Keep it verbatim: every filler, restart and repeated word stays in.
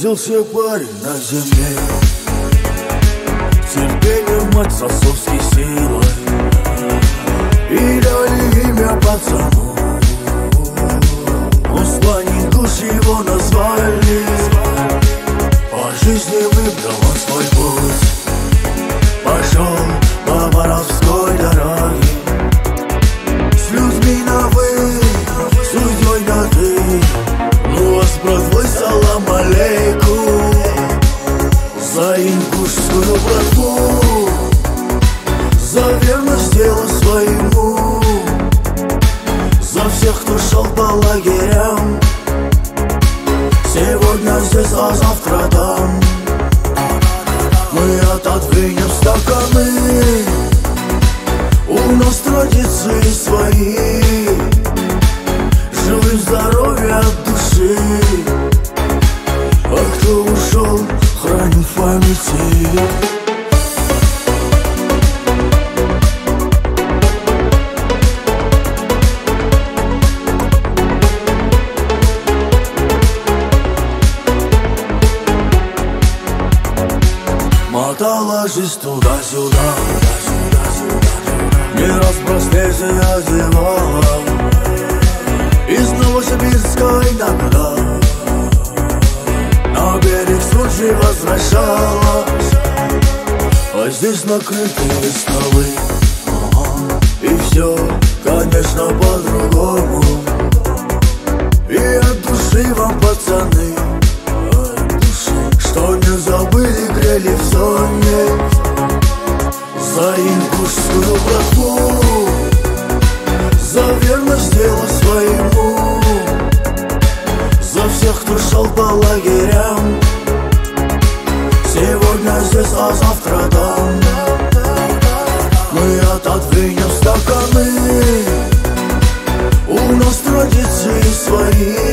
Родился парень на земле, терпение мать с отцовской силой, и дали имя пацану. Он слонит душ, его назвали. По жизни выбрал он свой путь, пошел по воровской дороге. С людьми на вы, судьей на ты. Ну а с братвой салам алейкум. За ингушскую братву, за верность делу своему, за всех, кто шел по лагерям. Сегодня здесь, а завтра там. Мы отодвинем стаканы, у нас традиции свои. Живым здоровья от души, а кто ушел, храним в памяти. Мотала жизнь туда-сюда, не раз простейся одевала. Из Новосибирска иногда на берег случай возвращалась. А здесь накрытые столы, и все, конечно, по-другому. И от души вам, пацаны, что не забыли, грели в зоне. За ингушскую братву, за верность делу своему, за всех, кто шел по лагерям. Сегодня здесь, а завтра там. Мы отодвинем стаканы, у нас традиции свои.